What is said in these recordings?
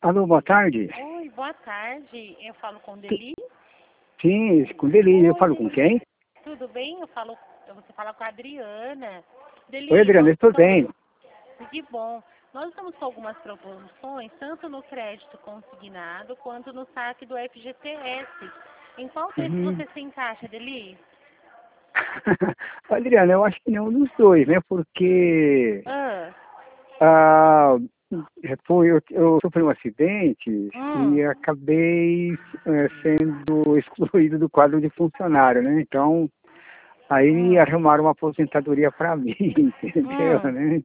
Alô, boa tarde. Oi, boa tarde. Eu falo com Deli. Sim, com Deli. Eu Oi, falo com quem? tudo bem? Você fala com a Adriana. Oi, Deli, Adriana, nós estou estamos, bem. que bom. Nós estamos com algumas promoções, tanto no crédito consignado quanto no saque do FGTS. Em qual desses Uhum. você se encaixa, Deli? Adriana, eu acho que nenhum dos dois, né? Porque Ah, ah, eu sofri um acidente e hum, acabei sendo excluído do quadro de funcionário, né? Então, aí hum, arrumaram uma aposentadoria para mim, entendeu, hum, né?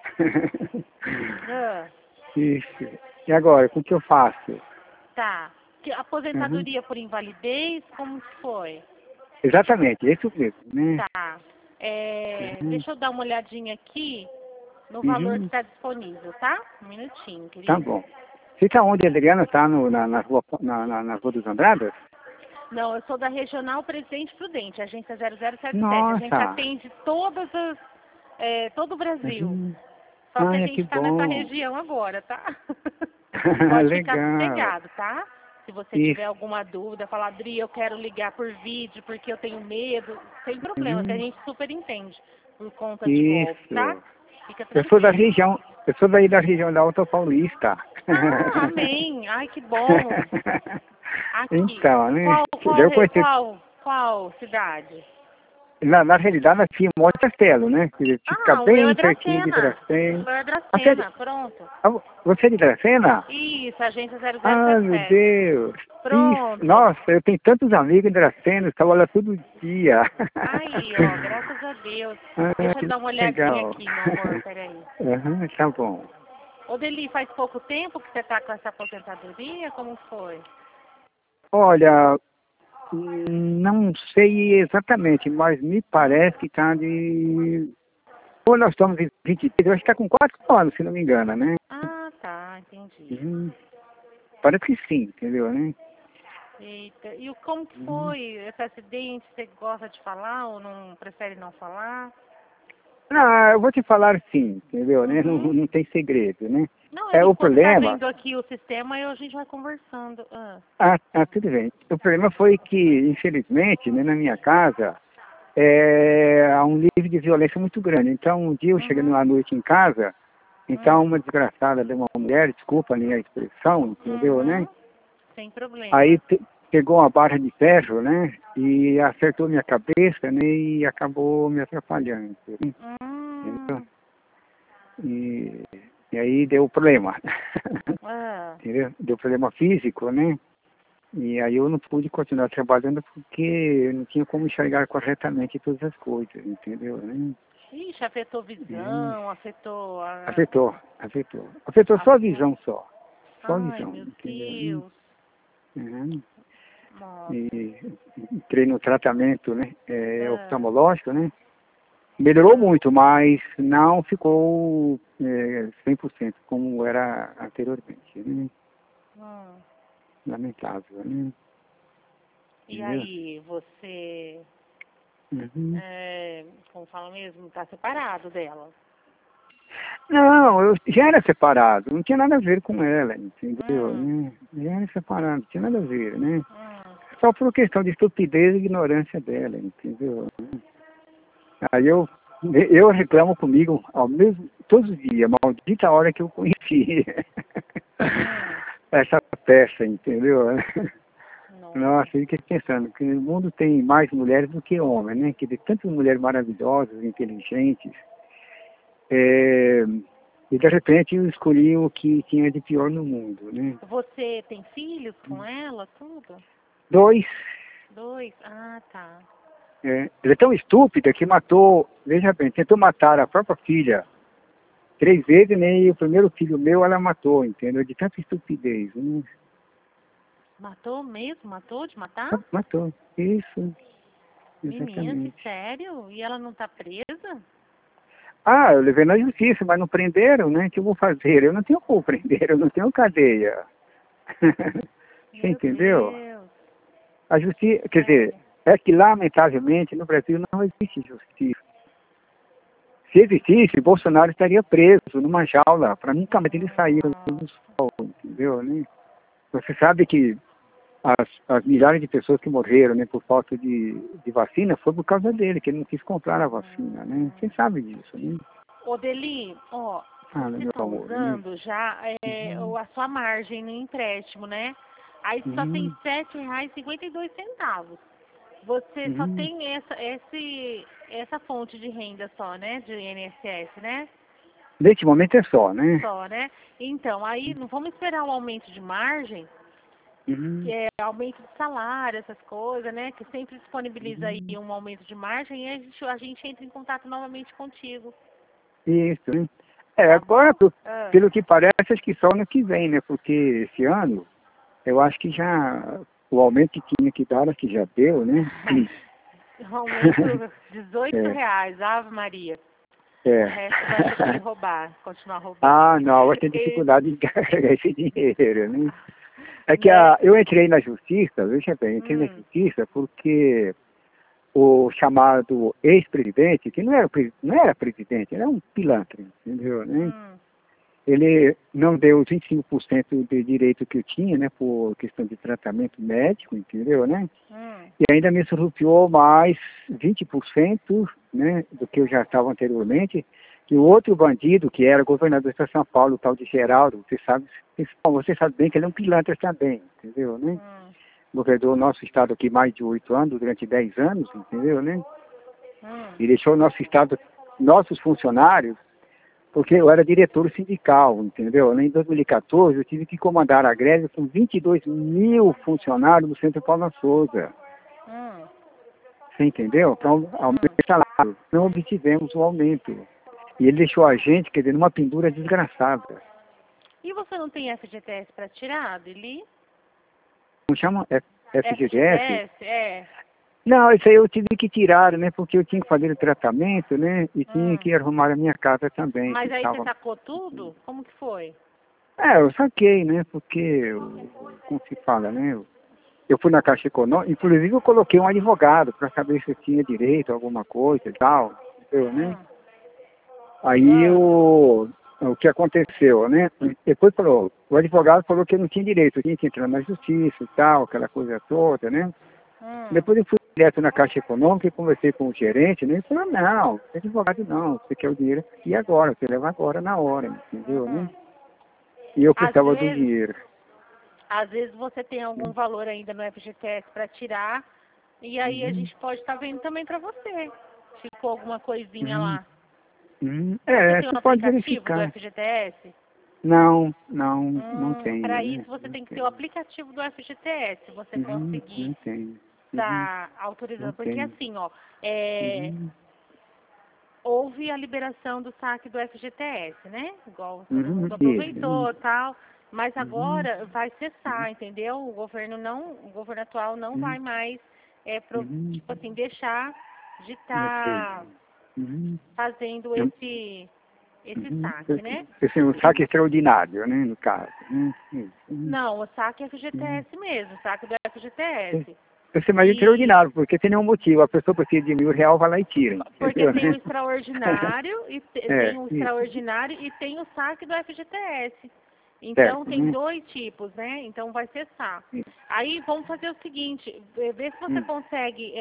ah, Isso. E agora, o que eu faço? tá. Uhum. Aposentadoria por invalidez, como que foi? Exatamente, é isso mesmo, né? Tá. Uhum. Deixa eu dar uma olhadinha aqui no valor que Uhum. está disponível, tá? Um minutinho, Tá querido. bom. Fica onde, Adriana? Tá na rua, na Rua dos Andradas? Não, eu sou da Regional Presidente Prudente, agência 0077. A gente Nossa! atende todo o Brasil. Uhum. Só que a Ai, gente que está nessa bom! região agora, tá? Pode ficar Legal! sossegado, tá? Se você tiver Isso. alguma dúvida, falar, Adri, eu quero ligar por vídeo porque eu tenho medo, sem problema, que a Uhum. gente super entende por conta de golpe, tá? Isso. Fica Eu sou da tranquilo. região, eu sou daí da região da Alta Paulista. Ah, amém. Ai, que bom. Aqui. Então, né? Qual, qual, Eu re- conheci, qual, qual cidade? na realidade, nasci em Monte Castelo, né? Que fica Ah, o meu é bem pertinho de Dracena. O Dracena. meu é Ah, Dracena, pronto. você é de Dracena? Isso, agência Ah, meu 0077. Deus. Isso. Pronto. Nossa, eu tenho tantos amigos em Dracena, eu trabalho lá todo dia. Aí, ó, graças a Deus. Ah, Deixa eu que dar uma olhadinha legal. aqui, meu amor, peraí. Aham, tá bom. Ô, Deli, faz pouco tempo que você tá com essa aposentadoria? Como foi? Olha, não sei exatamente, mas me parece que tá de... Ou nós estamos em 23, eu acho que tá com 4 anos, se não me engano, né? Ah, tá, entendi. Uhum. Parece que sim, entendeu, né? Eita, e como que Uhum. foi esse acidente? Você gosta de falar ou não prefere não falar? Ah, eu vou te falar sim, entendeu, né? Não, Uhum. não tem segredo, né? Não, É, o enquanto tá problema... vendo aqui o sistema, a gente vai conversando. Ah, Tudo bem. O problema foi que, infelizmente, né, na minha casa, há um nível de violência muito grande. Então, um dia eu cheguei uhum, numa noite em casa, então hum, uma desgraçada de uma mulher, desculpa a minha expressão, entendeu, né? uhum, sem Aí problema. pegou uma barra de ferro, né, e acertou minha cabeça, né, e acabou me atrapalhando, entendeu? Hum, E, e aí deu problema, ah, entendeu? Deu problema físico, né? E aí eu não pude continuar trabalhando porque eu não tinha como enxergar corretamente todas as coisas, entendeu, né? ixi, afetou E visão, afetou afetou a só a força. visão só. Só a Ai, visão, meu entendeu? Deus. Uhum. Nossa. E entrei no tratamento, né, Ah, oftalmológico, né? Melhorou ah, muito, mas não ficou 100% como era anteriormente, né? hum. Lamentável, né? E Entendeu? aí, você, Uhum. como fala mesmo, tá separado dela? Não, eu já era separado, não tinha nada a ver com ela, entendeu? Hum, Né? Já era separado, não tinha nada a ver, né? hum. Só por questão de estupidez e ignorância dela, entendeu? Aí eu reclamo comigo ao mesmo, todos os dias, maldita hora que eu conheci Hum, essa peça, entendeu? nossa. Nossa, eu fiquei pensando que o mundo tem mais mulheres do que homens, né? Que de tantas mulheres maravilhosas, inteligentes, é, e de repente eu escolhi o que tinha de pior no mundo, né? Você tem filhos com ela, tudo? Dois, Dois? Ah, tá. ela é tão estúpida que matou, veja bem, tentou matar a própria filha 3 vezes, né? E o primeiro filho meu ela matou, entendeu? De tanta estupidez, né? Matou mesmo? Matou de matar? Matou, isso, Menina, que exatamente. sério? E ela não tá presa? Ah, eu levei na justiça, mas não prenderam, né? O que eu vou fazer? Eu não tenho como prender, eu não tenho cadeia. Você Meu entendeu? Deus. A justiça, quer dizer, Sério. é que lamentavelmente no Brasil não existe justiça. Se existisse, Bolsonaro estaria preso numa jaula, para nunca mais ele sair do sol, entendeu, né? Você sabe que as milhares de pessoas que morreram, né, por falta de vacina, foi por causa dele, que ele não quis comprar a vacina, né? Você sabe disso, né? Ô, Deli, ó, você Meu está amor, né? usando já a sua margem no empréstimo, né? Aí só tem R$ 7,52. Você só tem essa fonte de renda só, né? De INSS, né? Neste momento é só, né? Só, né? Então, aí não vamos esperar o aumento de margem, que é aumento de salário, essas coisas, né? Que sempre disponibiliza aí um aumento de margem e a gente entra em contato novamente contigo. Isso, né? Tá Agora, bom? pelo que parece, acho que só ano que vem, né? Porque esse ano, eu acho que já, o aumento que tinha que dar, que já deu, né? Aumento R$ 18, Ave Maria. O resto vai ter que roubar, continuar roubando. Ah, não, vai ter dificuldade em carregar esse dinheiro, né? É que eu entrei na justiça, veja bem, entrei na justiça porque o chamado ex-presidente, que não era presidente, era um pilantra, entendeu, né? Ele não deu os 25% de direito que eu tinha, né, por questão de tratamento médico, entendeu, né? E ainda me surrupiou mais 20%, né, do que eu já estava anteriormente, que o outro bandido, que era governador de São Paulo, o tal de Geraldo, você sabe bem que ele é um pilantra também, entendeu, né? Governador nosso estado aqui mais de 8 anos, durante 10 anos, entendeu, né? E deixou o nosso estado, nossos funcionários, porque eu era diretor sindical, entendeu? Em 2014 eu tive que comandar a greve com 22 mil funcionários do Centro Paula Souza. Você entendeu? Para aumentar o salário. Não obtivemos o aumento. E ele deixou a gente, quer dizer, numa pendura desgraçada. E você não tem FGTS para tirar, Deli? Não chama FGTS? FGTS, Não, isso aí eu tive que tirar, né? Porque eu tinha que fazer o tratamento, né? E tinha que arrumar a minha casa também. Mas aí você sacou tudo? Como que foi? Eu saquei, né? Porque, como se fala, né? Eu fui na Caixa Econômica, inclusive eu coloquei um advogado para saber se eu tinha direito a alguma coisa e tal, entendeu, né? Aí o que aconteceu, né? Depois o advogado falou que eu não tinha direito, eu tinha que entrar na justiça e tal, aquela coisa toda, né? Depois eu fui direto na Caixa Econômica e conversei com o gerente, né? Ele falou, não, advogado não, você quer o dinheiro e agora, você leva agora na hora, entendeu, né? E eu precisava do dinheiro. Às vezes você tem algum valor ainda no FGTS para tirar, e aí a gente pode estar vendo também para você. Ficou alguma coisinha lá. Você tem um pode aplicativo verificar. do FGTS? Não tem. Para isso você tem que ter o aplicativo do FGTS, você conseguir Não tem. estar autorizando. Porque assim, ó, houve a liberação do saque do FGTS, né? Igual todo mundo aproveitou e tal. Mas agora vai cessar, entendeu? O governo atual não vai mais, tipo assim, deixar de estar fazendo esse saque, né? Esse é um saque extraordinário, né, no caso. Não, o saque é FGTS mesmo, o saque do FGTS. Esse é mais extraordinário, porque tem nenhum motivo. A pessoa precisa de R$ 1.000, vai lá e tira. Porque tem o extraordinário, e tem o saque do FGTS. Então, tem dois tipos, né? Então, vai cessar. Aí, vamos fazer o seguinte, ver se você consegue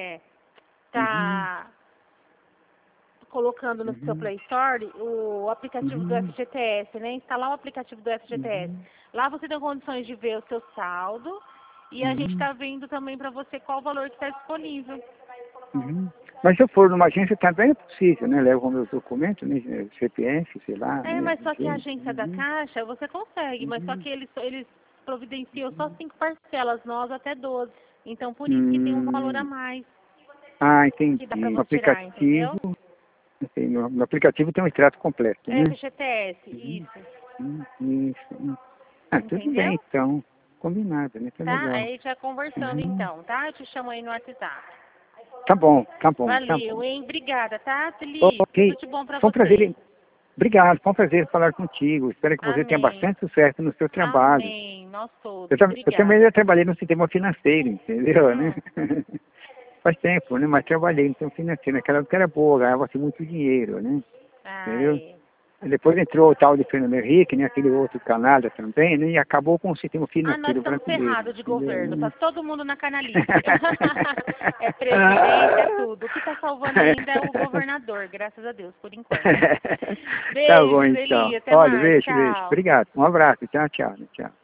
colocando no seu Play Store o aplicativo do FGTS, né? Instalar o aplicativo do FGTS. Lá você tem condições de ver o seu saldo e a gente está vendo também para você qual o valor que está disponível. Mas se eu for numa agência também é possível, né? Levo meus documentos, né? CPF, sei lá. Mas só que a agência da Caixa, você consegue, mas só que eles providenciam só 5 parcelas, nós até 12. Então, por isso que tem um valor a mais. Entendi. Que dá para você tirar, entendeu? No aplicativo tem um extrato completo, né? FGTS, isso. Isso. Tudo bem, então. Combinado, né? Tá legal. Aí já conversando então, tá? Eu te chamo aí no WhatsApp. Tá bom. Valeu, hein? Obrigada, tá, Felipe? Ok. Tudo de bom pra Foi um você. prazer. Obrigado, foi um prazer falar contigo. Espero que você tenha bastante sucesso no seu trabalho. Amém. Nós todos. Eu também já trabalhei no sistema financeiro, entendeu, né? Faz tempo, né? Mas trabalhei no sistema financeiro. Naquela época era boa, ganhava-se muito dinheiro, né? Entendeu? Depois entrou o tal de Fernando Henrique, né? Aquele outro canalha também, né? E acabou com o sistema financeiro nós estamos brasileiro. ferrados de governo, tá todo mundo na canalice. É presidente, é tudo. O que está salvando ainda é o governador, graças a Deus, por enquanto. Tá bom, Beijos, então. Eli, até Olha, mais, beijo, tchau. beijo. Obrigado. Um abraço. Tchau, tchau. Tchau.